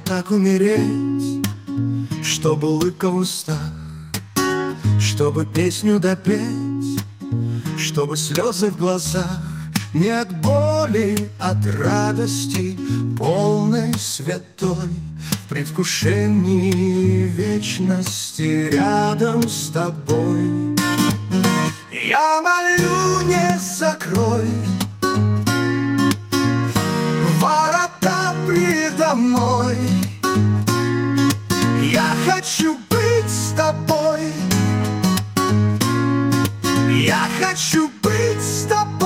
так умереть, чтобы улыбка в устах, чтобы песню допеть, чтобы слезы в глазах. Не от боли, от радости, полной святой, в предвкушении вечности рядом с тобой. Я молю, не закрой ворота предо мной. Я хочу быть с тобой. Я хочу быть с тобой.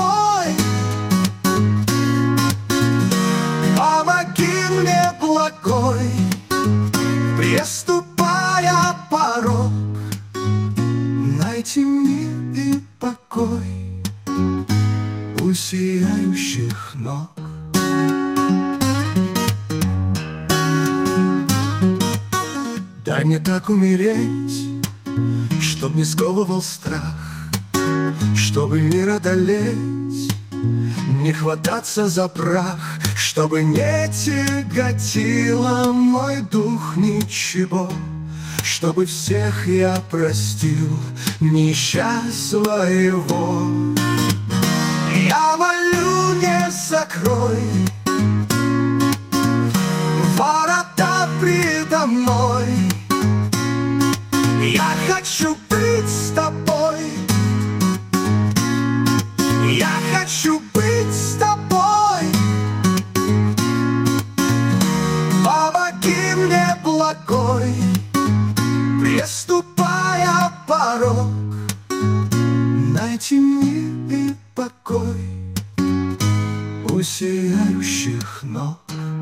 Помоги мне, благой, приступая порог, найти мир и покой у сияющих ног. Дай мне так умереть, чтоб не сковывал страх, чтобы мир одолеть, не хвататься за прах, чтобы не тяготило мой дух ничего, чтобы всех я простил, не ища своего. Я молю, не закрой ворота предо мной. Я хочу быть с тобой. Я хочу быть с тобой. Помоги мне, благой, приступая порог, найти мир и покой у сияющих ног.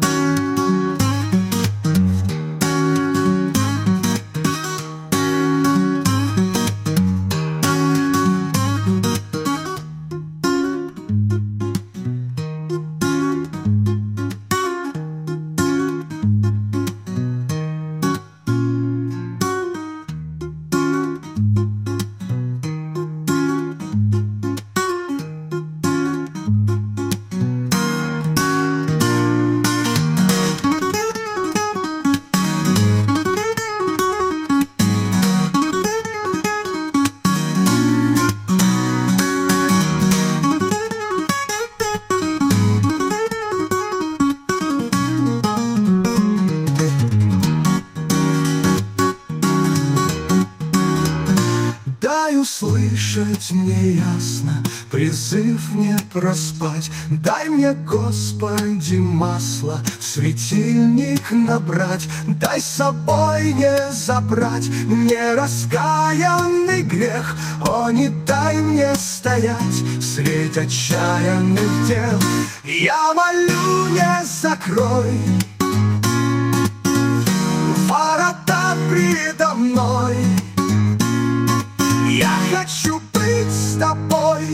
Дай услышать мне ясно призыв не проспать. Дай мне, Господи, масло в светильник набрать. Дай с собой не забрать нераскаянный грех. О, не дай мне стоять средь отчаянных дел. Я молю, не закрой ворота предо мной. Я хочу быть с тобой.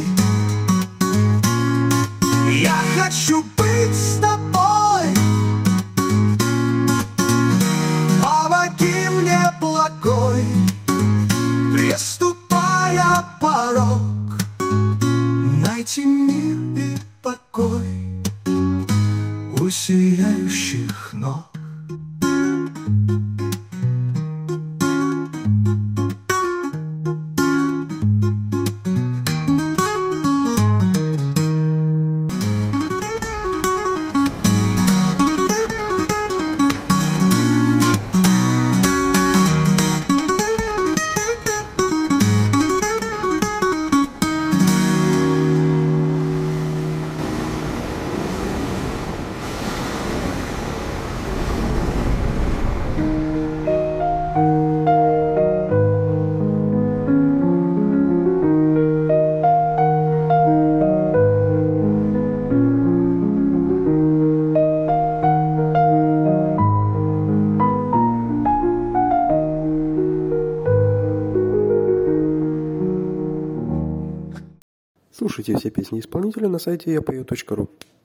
Я хочу быть с тобой. Помоги мне, благой, приступая порог, найти мир и покой у сияющих ног. Слушайте все песни исполнителя на сайте yapою.ru.